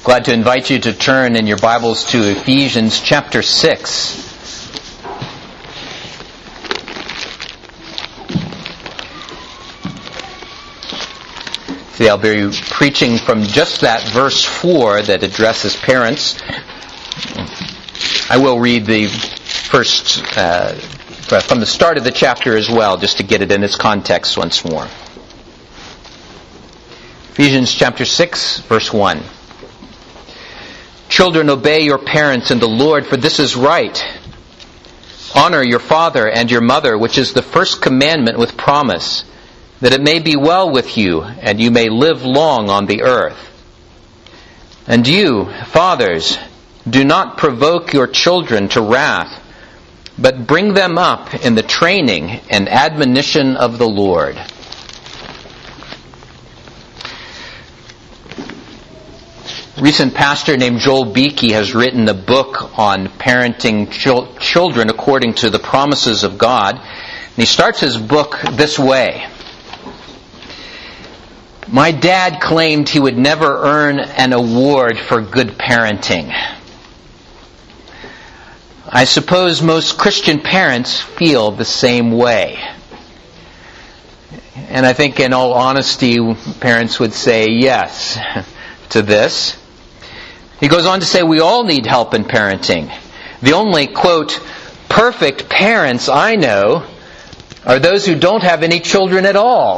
Glad to invite you to turn in your Bibles to Ephesians chapter 6. See, I'll be preaching from just that verse 4 that addresses parents. I will read the first, from the start of the chapter as well, just to get it in its context once more. Ephesians chapter 6, verse 1. Children, obey your parents in the Lord, for this is right. Honor your father and your mother, which is the first commandment with promise, that it may be well with you, and you may live long on the earth. And you, fathers, do not provoke your children to wrath, but bring them up in the training and admonition of the Lord. A recent pastor named Joel Beeke has written a book on parenting children according to the promises of God. And he starts his book this way. My dad claimed he would never earn an award for good parenting. I suppose most Christian parents feel the same way. And I think in all honesty, parents would say yes to this. He goes on to say, we all need help in parenting. The only, quote, perfect parents I know are those who don't have any children at all.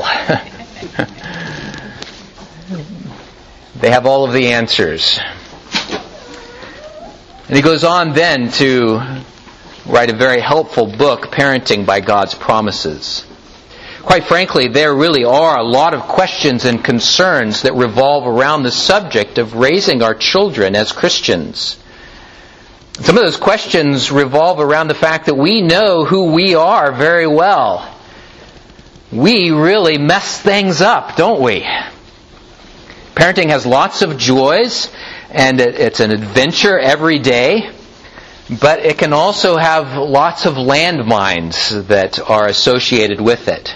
They have all of the answers. And he goes on then to write a very helpful book, Parenting by God's Promises. Quite frankly, there really are a lot of questions and concerns that revolve around the subject of raising our children as Christians. Some of those questions revolve around the fact that we know who we are very well. We really mess things up, don't we? Parenting has lots of joys, and it's an adventure every day, but it can also have lots of landmines that are associated with it.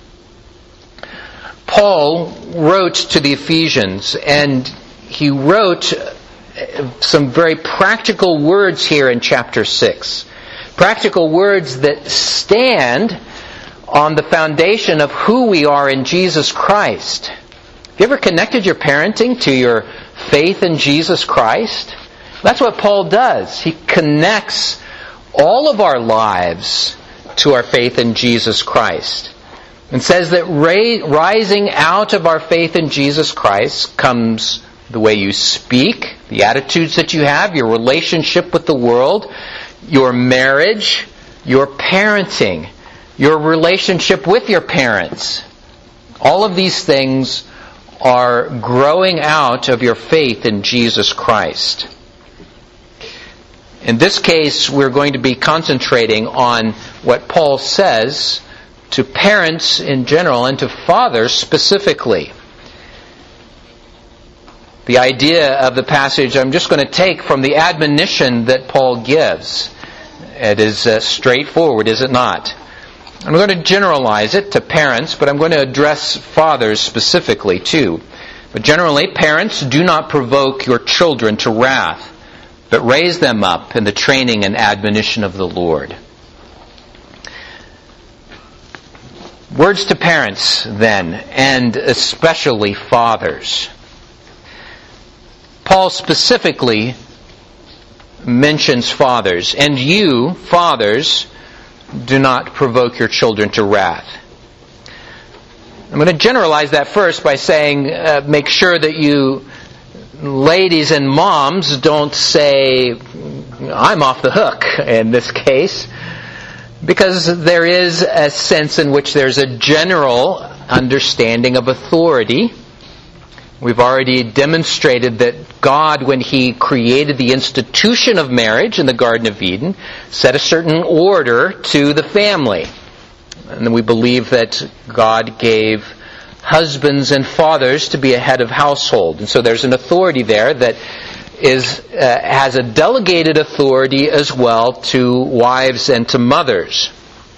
Paul wrote to the Ephesians, and he wrote some very practical words here in chapter 6. Practical words that stand on the foundation of who we are in Jesus Christ. Have you ever connected your parenting to your faith in Jesus Christ? That's what Paul does. He connects all of our lives to our faith in Jesus Christ. And says that rising out of our faith in Jesus Christ comes the way you speak, the attitudes that you have, your relationship with the world, your marriage, your parenting, your relationship with your parents. All of these things are growing out of your faith in Jesus Christ. In this case, we're going to be concentrating on what Paul says to parents in general and to fathers specifically. The idea of the passage I'm just going to take from the admonition that Paul gives. It is straightforward, is it not? I'm going to generalize it to parents, but I'm going to address fathers specifically too. But generally, parents, do not provoke your children to wrath, but raise them up in the training and admonition of the Lord. Words to parents, then, and especially fathers. Paul specifically mentions fathers. And you, fathers, do not provoke your children to wrath. I'm going to generalize that first by saying, make sure that you ladies and moms don't say, I'm off the hook in this case. Because there is a sense in which there's a general understanding of authority. We've already demonstrated that God, when He created the institution of marriage in the Garden of Eden, set a certain order to the family. And we believe that God gave husbands and fathers to be a head of household. And so there's an authority there that has a delegated authority as well to wives and to mothers.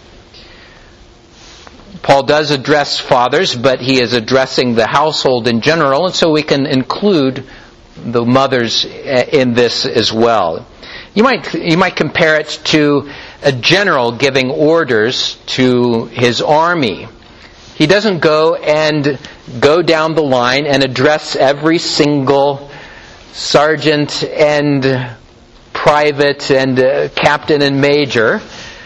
Paul does address fathers, but he is addressing the household in general, and so we can include the mothers in this as well. You might compare it to a general giving orders to his army. He doesn't go down the line and address every single sergeant and private and captain and major.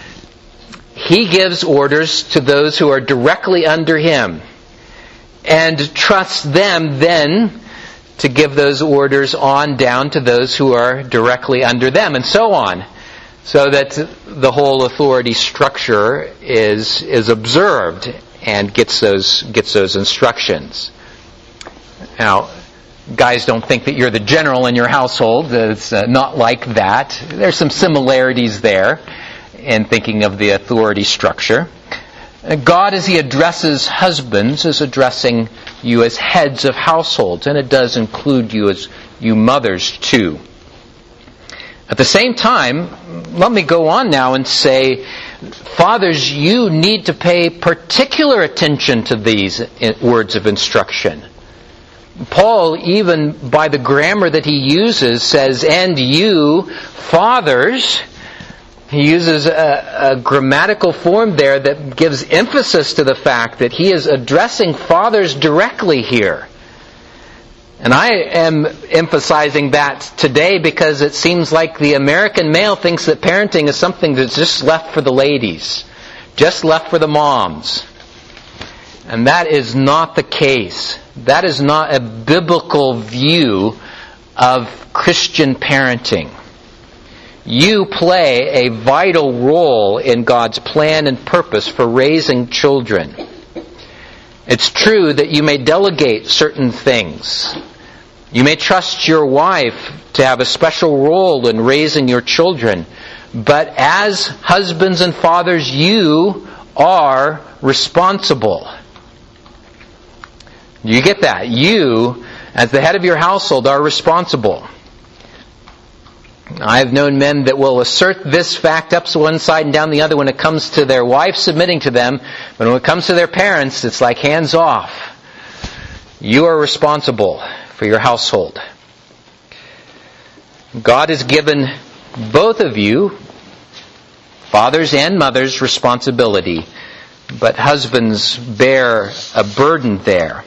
He gives orders to those who are directly under him and trusts them then to give those orders on down to those who are directly under them, and so on, so that the whole authority structure is observed and gets those instructions. Now, guys, don't think that you're the general in your household. It's not like that. There's some similarities there in thinking of the authority structure. God, as He addresses husbands, is addressing you as heads of households, and it does include you as you mothers too. At the same time, let me go on now and say, fathers, you need to pay particular attention to these words of instruction. Paul, even by the grammar that he uses, says, and you, fathers. He uses a grammatical form there that gives emphasis to the fact that he is addressing fathers directly here. And I am emphasizing that today because it seems like the American male thinks that parenting is something that's just left for the ladies, just left for the moms. And that is not the case. That is not a biblical view of Christian parenting. You play a vital role in God's plan and purpose for raising children. It's true that you may delegate certain things. You may trust your wife to have a special role in raising your children. But as husbands and fathers, you are responsible. You get that? You, as the head of your household, are responsible. I have known men that will assert this fact up to one side and down the other when it comes to their wife submitting to them, but when it comes to their parents, it's like hands off. You are responsible for your household. God has given both of you, fathers and mothers, responsibility, but husbands bear a burden there.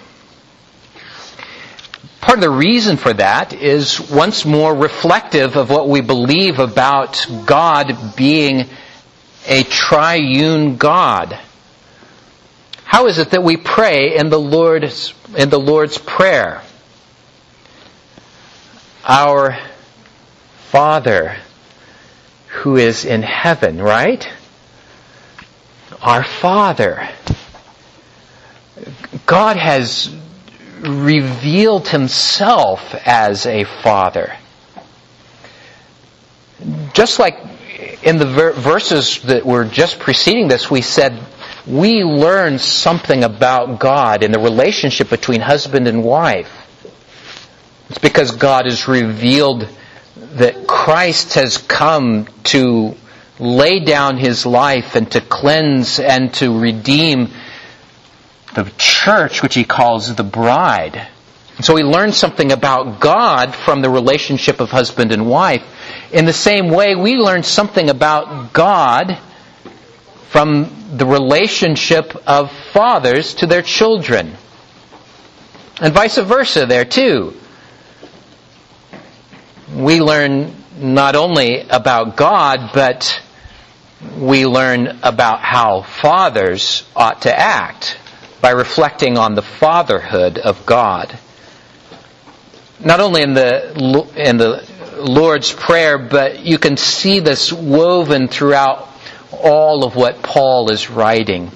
Part of the reason for that is once more reflective of what we believe about God being a triune God. How is it that we pray in the Lord's Prayer? Our Father who is in heaven, right? Our Father. God has revealed Himself as a Father. Just like in the verses that were just preceding this, we said we learn something about God in the relationship between husband and wife. It's because God has revealed that Christ has come to lay down His life and to cleanse and to redeem the church, which He calls the bride. And so we learn something about God from the relationship of husband and wife. In the same way, we learn something about God from the relationship of fathers to their children. And vice versa there too. We learn not only about God, but we learn about how fathers ought to act by reflecting on the fatherhood of God. Not only in the Lord's Prayer, but you can see this woven throughout all of what Paul is writing.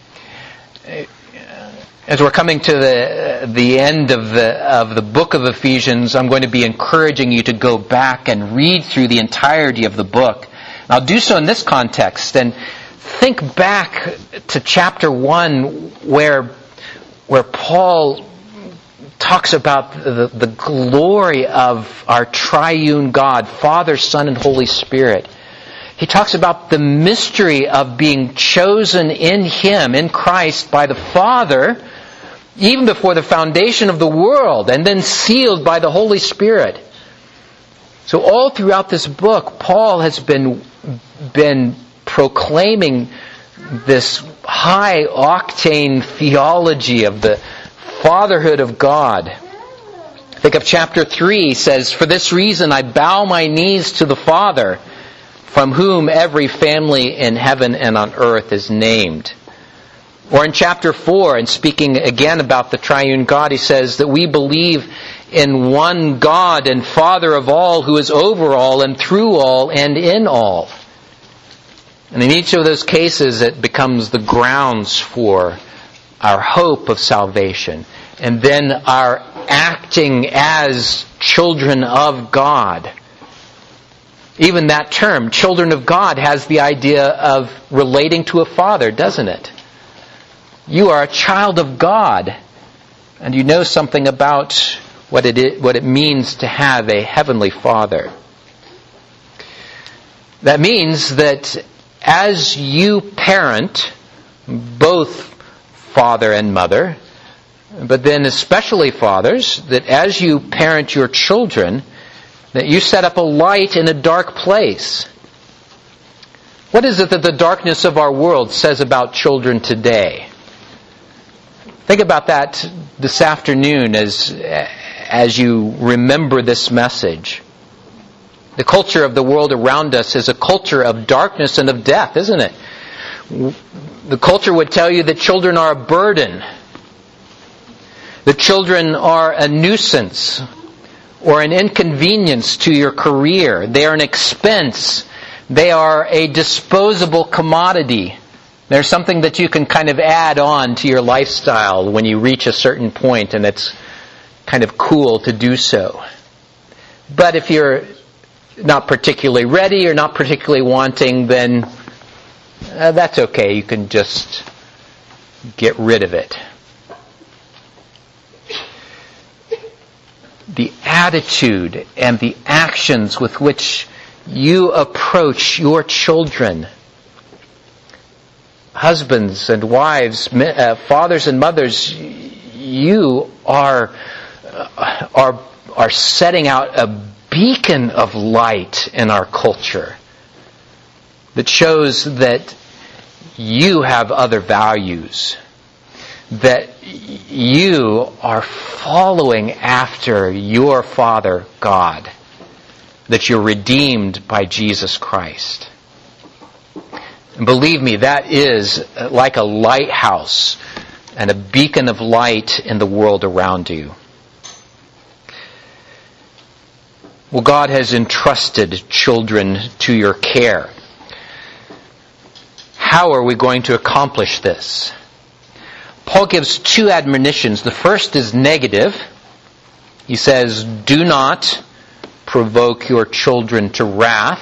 As we're coming to the end of the book of Ephesians, I'm going to be encouraging you to go back and read through the entirety of the book. And I'll do so in this context and think back to chapter 1 where Paul talks about the glory of our triune God, Father, Son, and Holy Spirit. He talks about the mystery of being chosen in Him, in Christ, by the Father even before the foundation of the world, and then sealed by the Holy Spirit. So all throughout this book, Paul has been proclaiming this high-octane theology of the fatherhood of God. Think of chapter 3, says, "For this reason I bow my knees to the Father, from whom every family in heaven and on earth is named." Or in chapter 4, and speaking again about the triune God, he says that we believe in one God and Father of all, who is over all and through all and in all. And in each of those cases, it becomes the grounds for our hope of salvation, and then our acting as children of God. Even that term, children of God, has the idea of relating to a father, doesn't it? You are a child of God, and you know something about what it means to have a heavenly Father. That means that as you parent, both father and mother, but then especially fathers, that as you parent your children, that you set up a light in a dark place. What is it that the darkness of our world says about children today? Think about that this afternoon as you remember this message. The culture of the world around us is a culture of darkness and of death, isn't it? The culture would tell you that children are a burden. The children are a nuisance or an inconvenience to your career. They are an expense. They are a disposable commodity. They're something that you can kind of add on to your lifestyle when you reach a certain point, and it's kind of cool to do so. But if you're not particularly ready or not particularly wanting, then that's okay. You can just get rid of it. The attitude and the actions with which you approach your children, husbands and wives, fathers and mothers, you are setting out a beacon of light in our culture that shows that you have other values, that you are following after your Father God, that you're redeemed by Jesus Christ. And believe me, that is like a lighthouse and a beacon of light in the world around you. Well, God has entrusted children to your care. How are we going to accomplish this? Paul gives two admonitions. The first is negative. He says, "Do not provoke your children to wrath."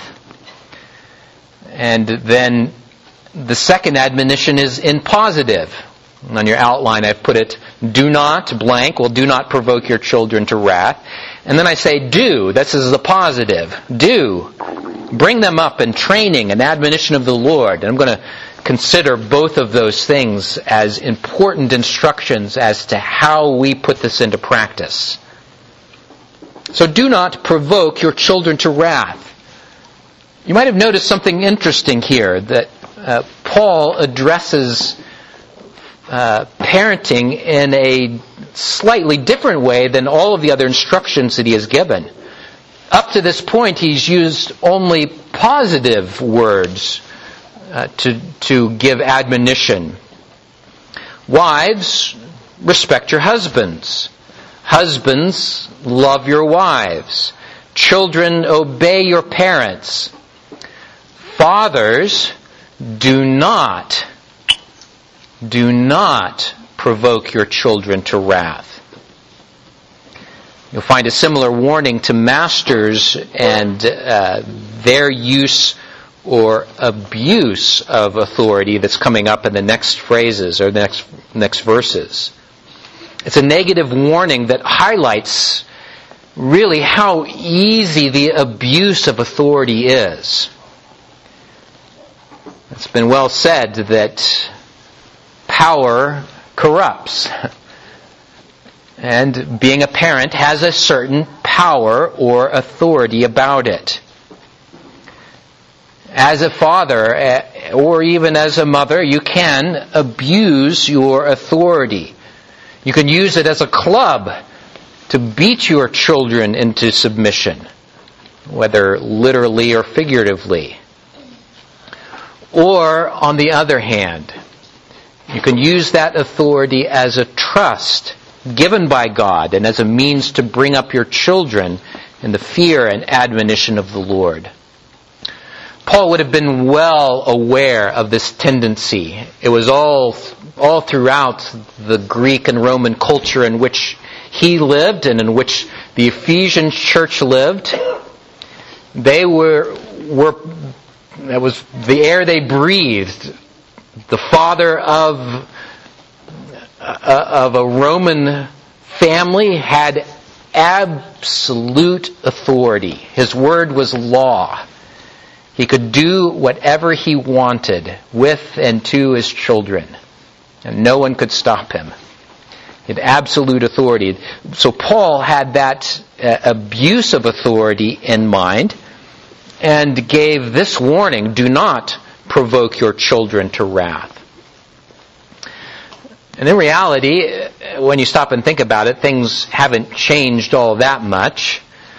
And then the second admonition is in positive. On your outline I've put it, "Do not blank." Well, do not provoke your children to wrath. And then I say, "Do." This is the positive. Do. Bring them up in training and admonition of the Lord. And I'm going to consider both of those things as important instructions as to how we put this into practice. So do not provoke your children to wrath. You might have noticed something interesting here, that Paul addresses parenting in a slightly different way than all of the other instructions that he has given. Up to this point, he's used only positive words to give admonition. Wives, respect your husbands. Husbands, love your wives. Children, obey your parents. Fathers, do not provoke your children to wrath. You'll find a similar warning to masters and their use or abuse of authority that's coming up in the next phrases or the next verses. It's a negative warning that highlights really how easy the abuse of authority is. It's been well said that power corrupts. And being a parent has a certain power or authority about it. As a father, or even as a mother, you can abuse your authority. You can use it as a club to beat your children into submission, whether literally or figuratively. Or, on the other hand, you can use that authority as a trust given by God and as a means to bring up your children in the fear and admonition of the Lord. Paul would have been well aware of this tendency. It was all throughout the Greek and Roman culture in which he lived and in which the Ephesian church lived. They that was the air they breathed. The father of a Roman family had absolute authority. His word was law. He could do whatever he wanted with and to his children, and no one could stop him. He had absolute authority. So Paul had that abuse of authority in mind and gave this warning: do not provoke your children to wrath. And in reality, when you stop and think about it, things haven't changed all that much.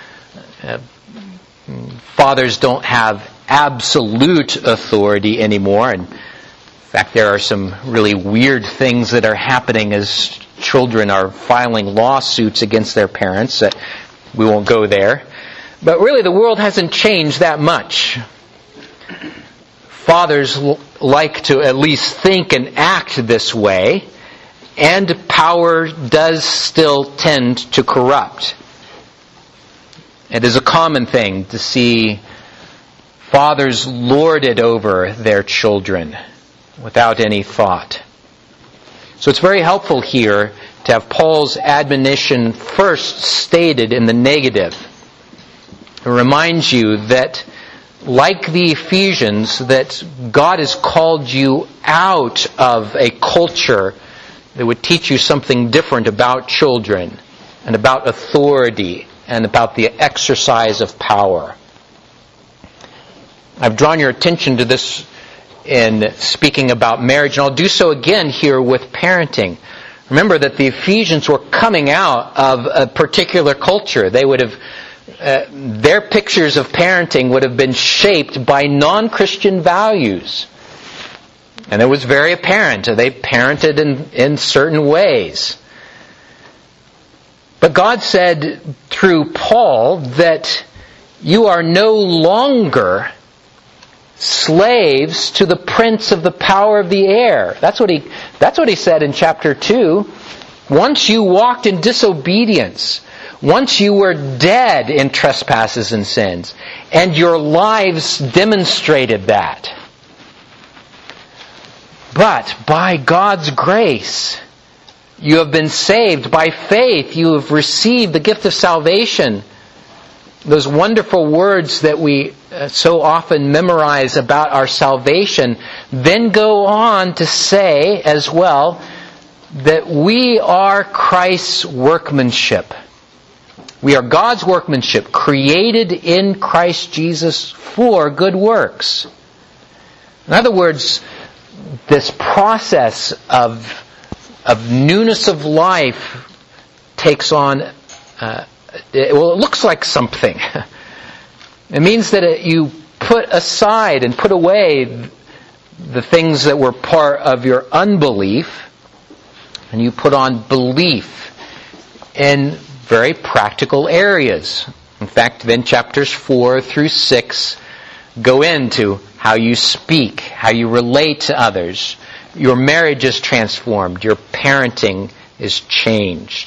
Fathers don't have absolute authority anymore. And in fact, there are some really weird things that are happening as children are filing lawsuits against their parents. We won't go there. But really, the world hasn't changed that much. Fathers like to at least think and act this way, and power does still tend to corrupt. It is a common thing to see fathers lord it over their children without any thought. So it's very helpful here to have Paul's admonition first stated in the negative. It reminds you that, like the Ephesians, that God has called you out of a culture that would teach you something different about children and about authority and about the exercise of power. I've drawn your attention to this in speaking about marriage, and I'll do so again here with parenting. Remember that the Ephesians were coming out of a particular culture. They would have their pictures of parenting would have been shaped by non-Christian values. And it was very apparent. They parented in certain ways. But God said through Paul that you are no longer slaves to the prince of the power of the air. That's what he said in chapter 2. Once you walked in disobedience, once you were dead in trespasses and sins, and your lives demonstrated that. But by God's grace, you have been saved. By faith, you have received the gift of salvation. Those wonderful words that we so often memorize about our salvation then go on to say as well that we are Christ's workmanship. We are God's workmanship, created in Christ Jesus for good works. In other words, this process of newness of life takes on, it looks like something. It means that you put aside and put away the things that were part of your unbelief, and you put on belief in very practical areas. In fact, then chapters 4 through 6 go into how you speak, how you relate to others. Your marriage is transformed. Your parenting is changed.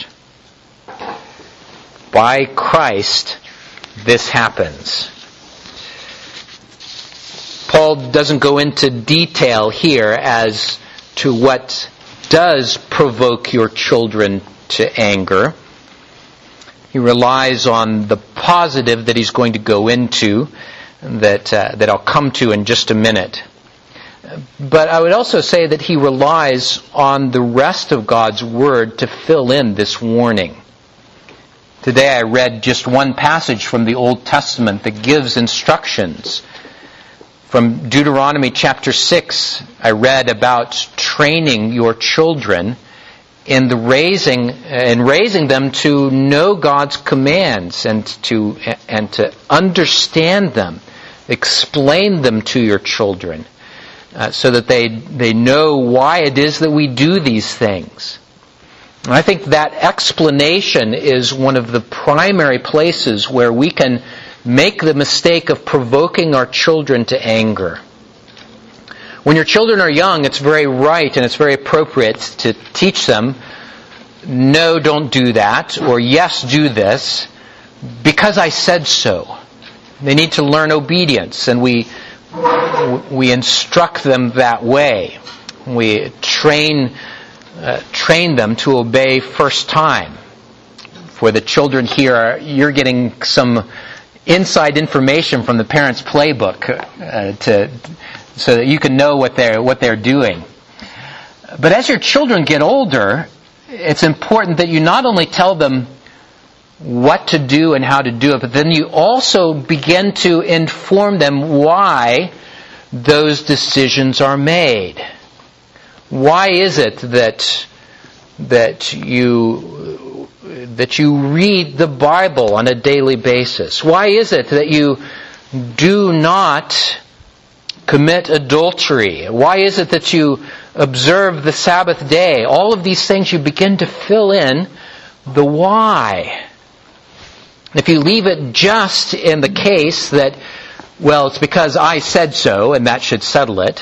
By Christ, this happens. Paul doesn't go into detail here as to what does provoke your children to anger. He relies on the positive that he's going to go into, that I'll come to in just a minute. But I would also say that he relies on the rest of God's Word to fill in this warning. Today I read just one passage from the Old Testament that gives instructions. From Deuteronomy chapter 6, I read about training your children in raising them to know God's commands and to understand them, explain them to your children, so that they know why it is that we do these things. And I think that explanation is one of the primary places where we can make the mistake of provoking our children to anger. When your children are young, it's very right and it's very appropriate to teach them, no, don't do that, or yes, do this, because I said so. They need to learn obedience, and we instruct them that way. We train them to obey first time. For the children here, you're getting some inside information from the parents' playbook so that you can know what they're doing. But as your children get older, it's important that you not only tell them what to do and how to do it, but then you also begin to inform them why those decisions are made. Why is it that you read the Bible on a daily basis? Why is it that you do not commit adultery? Why is it that you observe the Sabbath day? All of these things you begin to fill in the why. If you leave it just in the case that, well, it's because I said so and that should settle it,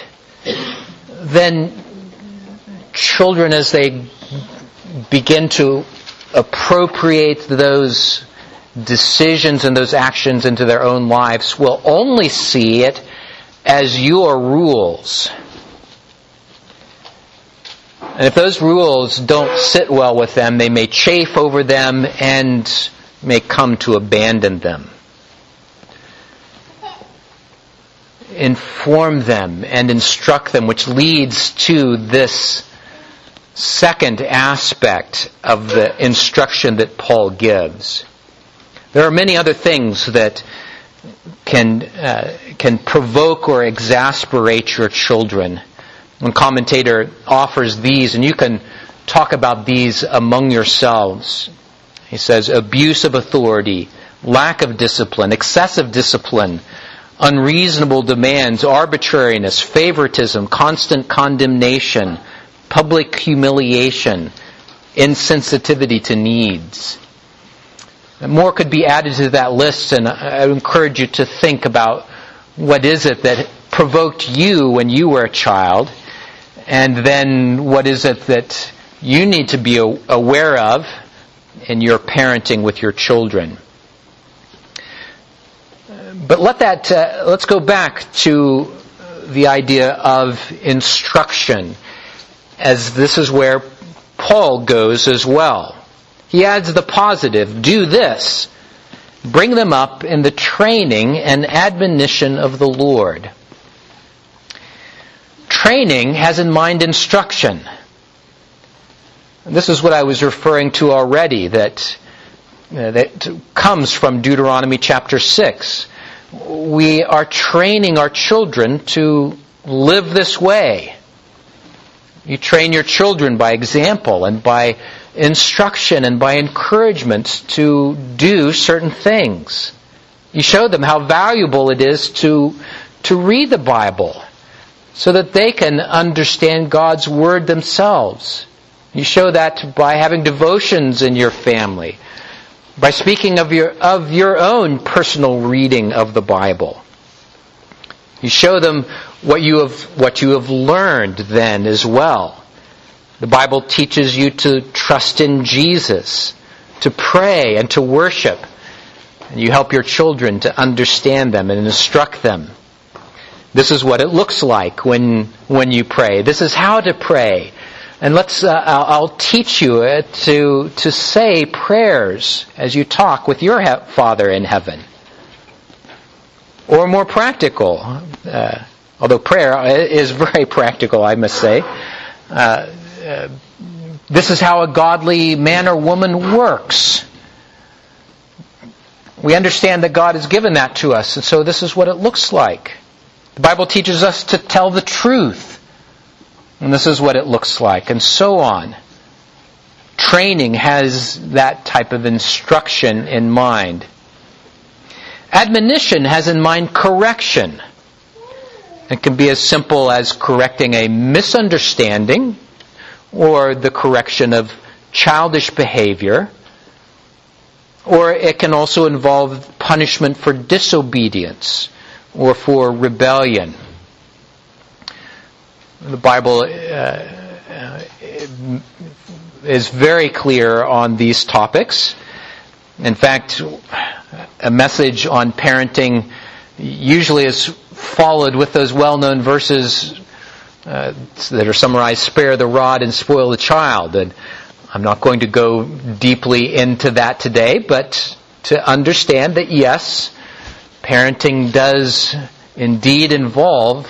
then children, as they begin to appropriate those decisions and those actions into their own lives, will only see it as your rules. And if those rules don't sit well with them, they may chafe over them and may come to abandon them. Inform them and instruct them, which leads to this second aspect of the instruction that Paul gives. There are many other things that can provoke or exasperate your children. One commentator offers these, and you can talk about these among yourselves. He says, abuse of authority, lack of discipline, excessive discipline, unreasonable demands, arbitrariness, favoritism, constant condemnation, public humiliation, insensitivity to needs. More could be added to that list, and I encourage you to think about what is it that provoked you when you were a child, and then what is it that you need to be aware of in your parenting with your children. But let's go back to the idea of instruction, as this is where Paul goes as well. He adds the positive, do this. Bring them up in the training and admonition of the Lord. Training has in mind instruction. This is what I was referring to already, that comes from Deuteronomy chapter 6. We are training our children to live this way. You train your children by example and by instruction and by encouragement to do certain things. You show them how valuable it is to read the Bible so that they can understand God's Word themselves. You show that by having devotions in your family, by speaking of your own personal reading of the Bible. You show them what you have learned then as well. The Bible teaches you to trust in Jesus, to pray and to worship. And you help your children to understand them and instruct them. This is what it looks like when you pray. This is how to pray. And I'll teach you to say prayers as you talk with your Father in heaven. Or more practical, Although prayer is very practical, I must say. This is how a godly man or woman works. We understand that God has given that to us, and so this is what it looks like. The Bible teaches us to tell the truth, and this is what it looks like, and so on. Training has that type of instruction in mind. Admonition has in mind correction. It can be as simple as correcting a misunderstanding or the correction of childish behavior, or it can also involve punishment for disobedience or for rebellion. The Bible is very clear on these topics. In fact, a message on parenting usually is followed with those well-known verses that are summarized, spare the rod and spoil the child. And I'm not going to go deeply into that today, but to understand that yes, parenting does indeed involves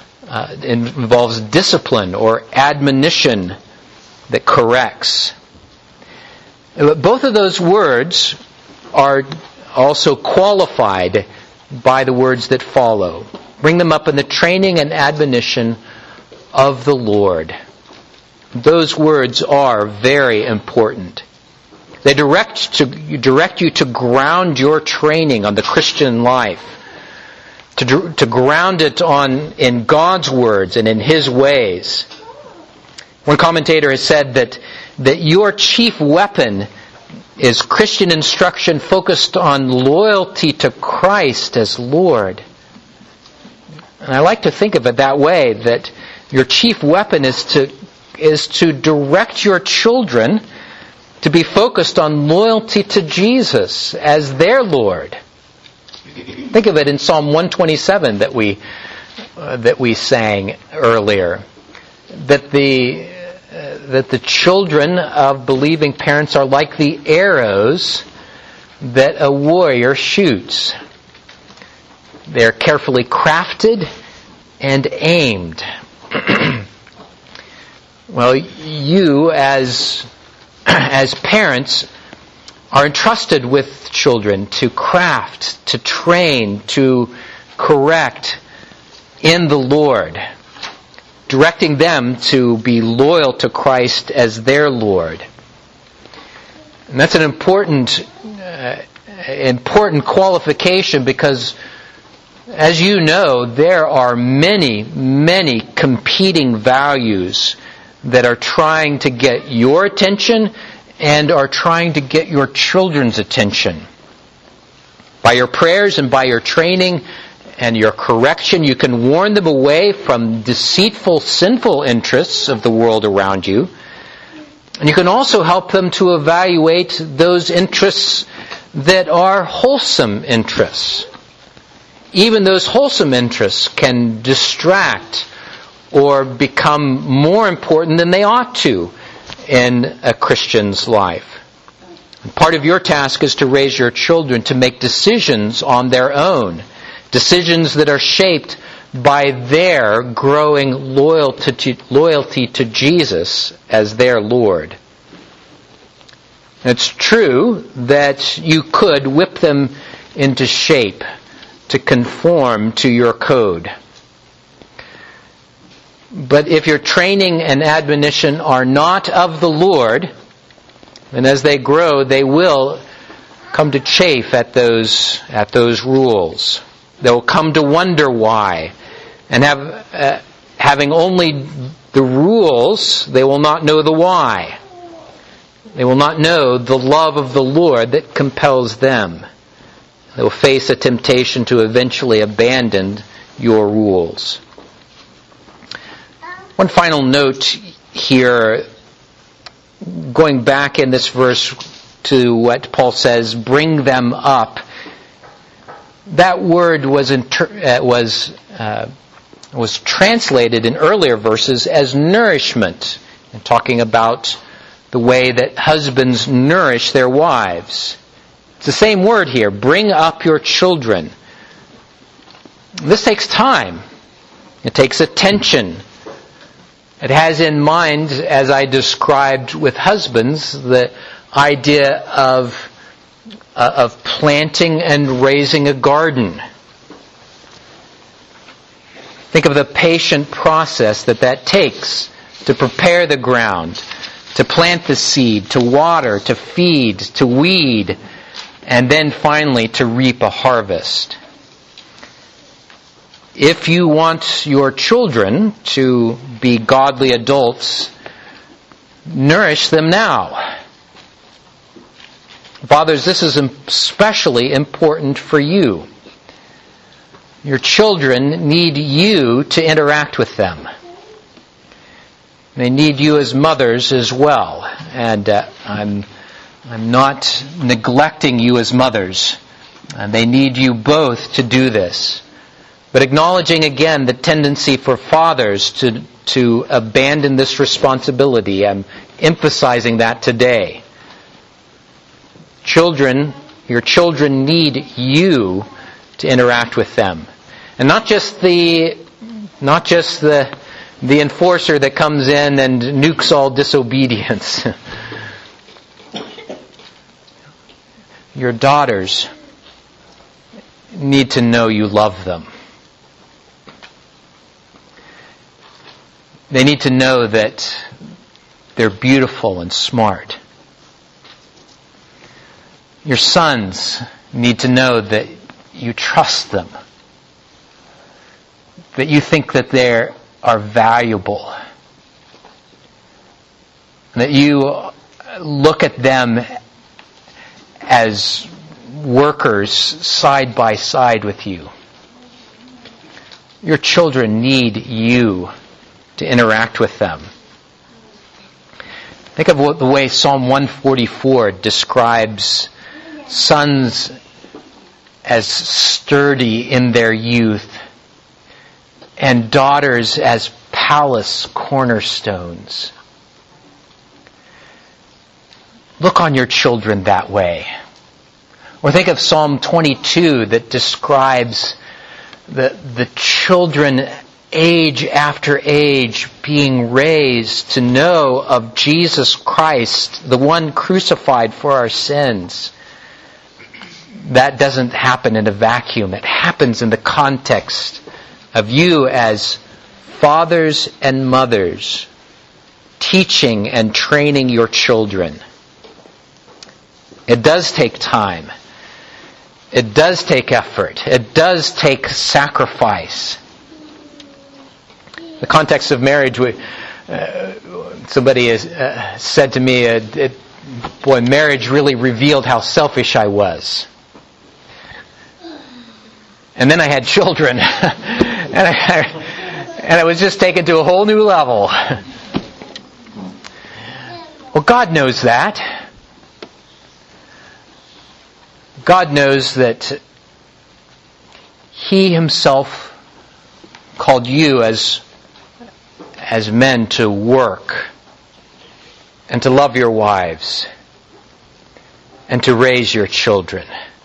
discipline or admonition that corrects. Both of those words are also qualified by the words that follow. Bring them up in the training and admonition of the Lord. Those words are very important. They direct you to ground your training on the Christian life, to ground it in God's words and in His ways. One commentator has said that your chief weapon is Christian instruction focused on loyalty to Christ as Lord. And I like to think of it that way, that your chief weapon is to direct your children to be focused on loyalty to Jesus as their Lord. Think of it in Psalm 127 that we sang earlier, that the children of believing parents are like the arrows that a warrior shoots. They're carefully crafted and aimed. Well, you as parents are entrusted with children to craft, to train, to correct in the Lord, directing them to be loyal to Christ as their Lord. And that's an important qualification, because as you know, there are many, many competing values that are trying to get your attention and are trying to get your children's attention. By your prayers and by your training and your correction, you can warn them away from deceitful, sinful interests of the world around you. And you can also help them to evaluate those interests that are wholesome interests. Even those wholesome interests can distract or become more important than they ought to in a Christian's life. And part of your task is to raise your children to make decisions on their own, decisions that are shaped by their growing loyalty to Jesus as their Lord. It's true that you could whip them into shape to conform to your code. But if your training and admonition are not of the Lord, then as they grow, they will come to chafe at those rules. They will come to wonder why. And having only the rules, they will not know the why. They will not know the love of the Lord that compels them. They will face a temptation to eventually abandon your rules. One final note here, going back in this verse to what Paul says, bring them up. That word was translated in earlier verses as nourishment, and talking about the way that husbands nourish their wives. It's the same word here, bring up your children. This takes time. It takes attention. It has in mind, as I described with husbands, the idea of planting and raising a garden. Think of the patient process that takes to prepare the ground, to plant the seed, to water, to feed, to weed, and then finally to reap a harvest. If you want your children to be godly adults, nourish them now. Fathers, this is especially important for you. Your children need you to interact with them. They need you as mothers as well. And I'm not neglecting you as mothers. They need you both to do this. But acknowledging again the tendency for fathers to abandon this responsibility. I'm emphasizing that today. Your children need you to interact with them. And not just the enforcer that comes in and nukes all disobedience. Your daughters need to know you love them. They need to know that they're beautiful and smart. Your sons need to know that you trust them. That you think that they are valuable. That you look at them as workers side by side with you. Your children need you to interact with them. Think of the way Psalm 144 describes sons as sturdy in their youth and daughters as palace cornerstones. Look on your children that way. Or think of Psalm 22 that describes the children age after age being raised to know of Jesus Christ, the one crucified for our sins. That doesn't happen in a vacuum. It happens in the context of you as fathers and mothers teaching and training your children. It does take time. It does take effort. It does take sacrifice. The context of marriage, somebody has said to me, boy, marriage really revealed how selfish I was. And then I had children, and I was just taken to a whole new level. Well, God knows that. God knows that He Himself called you as men to work and to love your wives and to raise your children.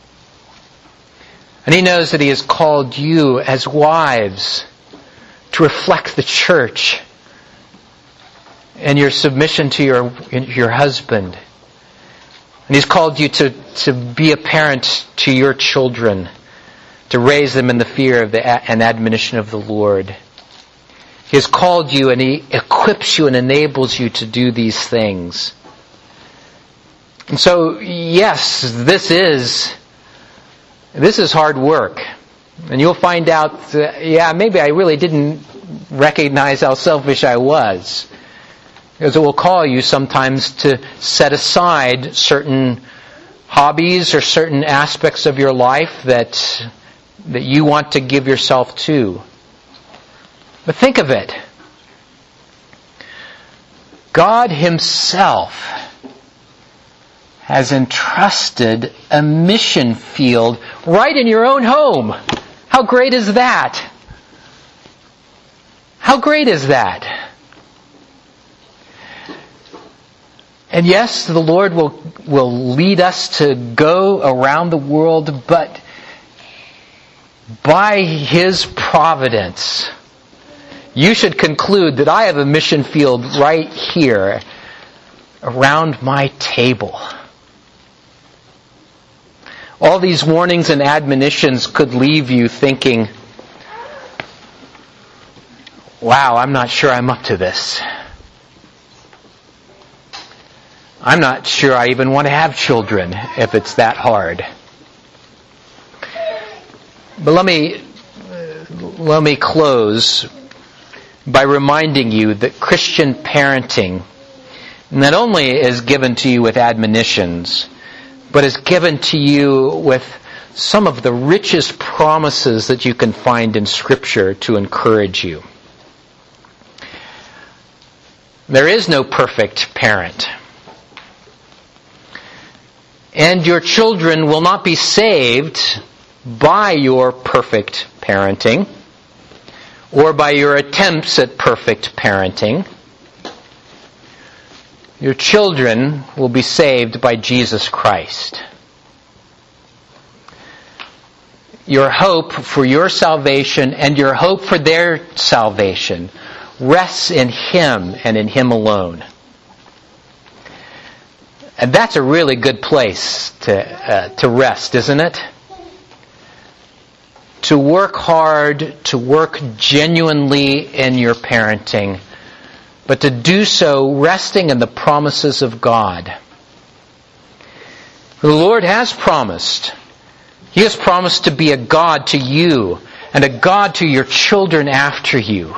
And He knows that He has called you as wives to reflect the church and your submission to your husband. And He's called you to be a parent to your children, to raise them in the fear of and admonition of the Lord. He has called you and He equips you and enables you to do these things. And so, yes, this is hard work. And you'll find out, maybe I really didn't recognize how selfish I was. Because it will call you sometimes to set aside certain hobbies or certain aspects of your life that you want to give yourself to. But think of it. God Himself has entrusted a mission field right in your own home. How great is that? How great is that? And yes, the Lord will lead us to go around the world, but by His providence, you should conclude that I have a mission field right here around my table. All these warnings and admonitions could leave you thinking, wow, I'm not sure I'm up to this. I'm not sure I even want to have children if it's that hard. But let me close by reminding you that Christian parenting not only is given to you with admonitions, but is given to you with some of the richest promises that you can find in Scripture to encourage you. There is no perfect parent. And your children will not be saved by your perfect parenting or by your attempts at perfect parenting. Your children will be saved by Jesus Christ. Your hope for your salvation and your hope for their salvation rests in Him and in Him alone. And that's a really good place to rest, isn't it? To work hard, to work genuinely in your parenting, but to do so resting in the promises of God. The Lord has promised. He has promised to be a God to you and a God to your children after you.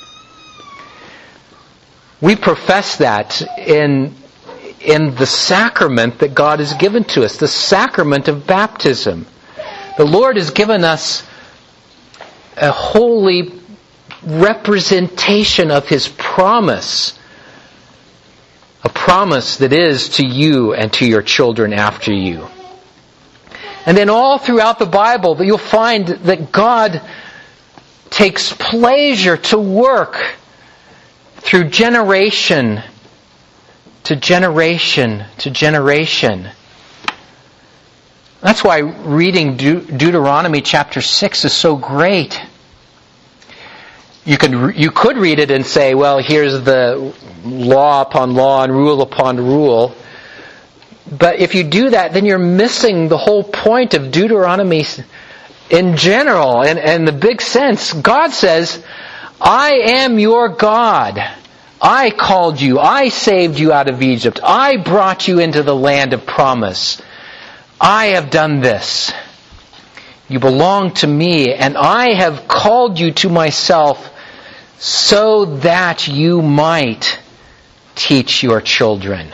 We profess that in the sacrament that God has given to us, the sacrament of baptism. The Lord has given us a holy representation of His promise, a promise that is to you and to your children after you. And then all throughout the Bible, you'll find that God takes pleasure to work through generation to generation to generation. That's why reading Deuteronomy chapter 6 is so great. You could read it and say, well, here's the law upon law and rule upon rule. But if you do that, then you're missing the whole point of Deuteronomy in general. And in the big sense, God says, I am your God. I called you. I saved you out of Egypt. I brought you into the land of promise. I have done this. You belong to me, and I have called you to myself so that you might teach your children.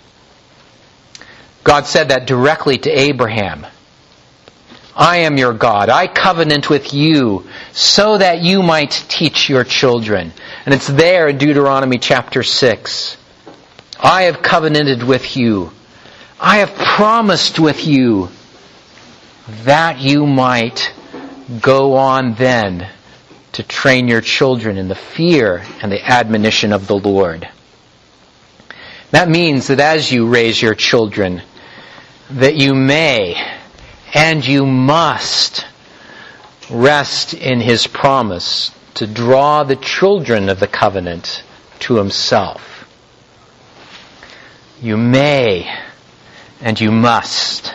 God said that directly to Abraham. I am your God. I covenant with you so that you might teach your children. And it's there in Deuteronomy chapter 6. I have covenanted with you. I have promised with you that you might go on then to train your children in the fear and the admonition of the Lord. That means that as you raise your children, that you may and you must rest in His promise to draw the children of the covenant to Himself. You may and you must.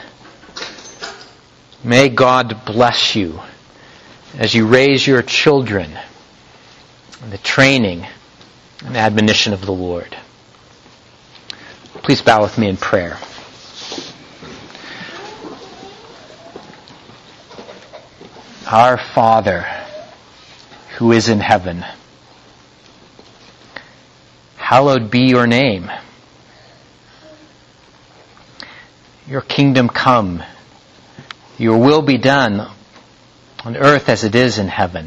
May God bless you as you raise your children in the training and admonition of the Lord. Please bow with me in prayer. Our Father, who is in heaven, hallowed be your name. Your kingdom come. Your will be done on earth as it is in heaven.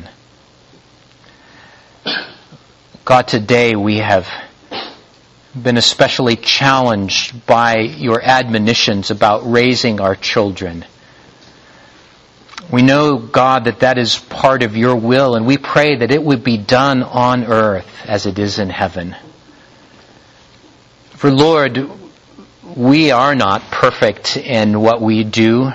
God, today we have been especially challenged by your admonitions about raising our children. We know, God, that is part of your will, and we pray that it would be done on earth as it is in heaven. For Lord, we are not perfect in what we do,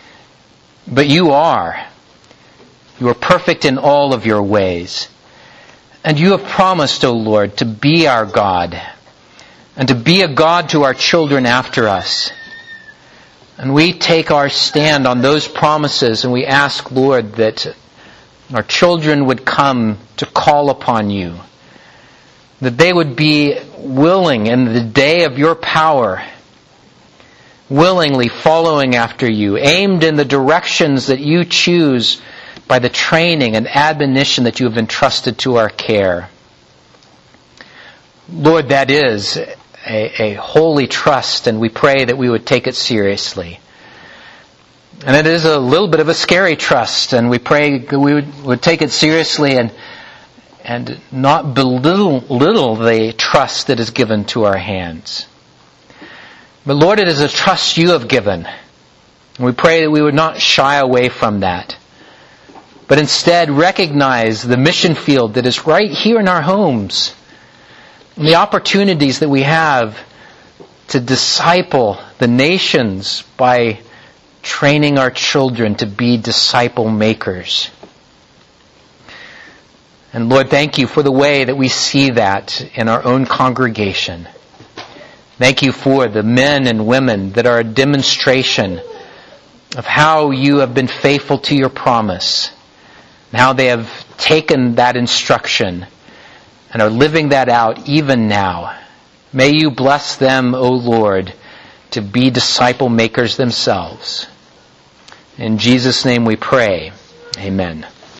but you are. You are perfect in all of your ways. And you have promised, O Lord, to be our God and to be a God to our children after us. And we take our stand on those promises and we ask, Lord, that our children would come to call upon you, that they would be willing in the day of your power, willingly following after you, aimed in the directions that you choose by the training and admonition that you have entrusted to our care. Lord, that is a holy trust, and we pray that we would take it seriously. And it is a little bit of a scary trust, and we pray that we would take it seriously and not belittle the trust that is given to our hands. But Lord, it is a trust you have given. And we pray that we would not shy away from that, but instead recognize the mission field that is right here in our homes, and the opportunities that we have to disciple the nations by training our children to be disciple makers. And Lord, thank you for the way that we see that in our own congregation. Thank you for the men and women that are a demonstration of how you have been faithful to your promise, and how they have taken that instruction and are living that out even now. May you bless them, O Lord, to be disciple makers themselves. In Jesus' name we pray. Amen.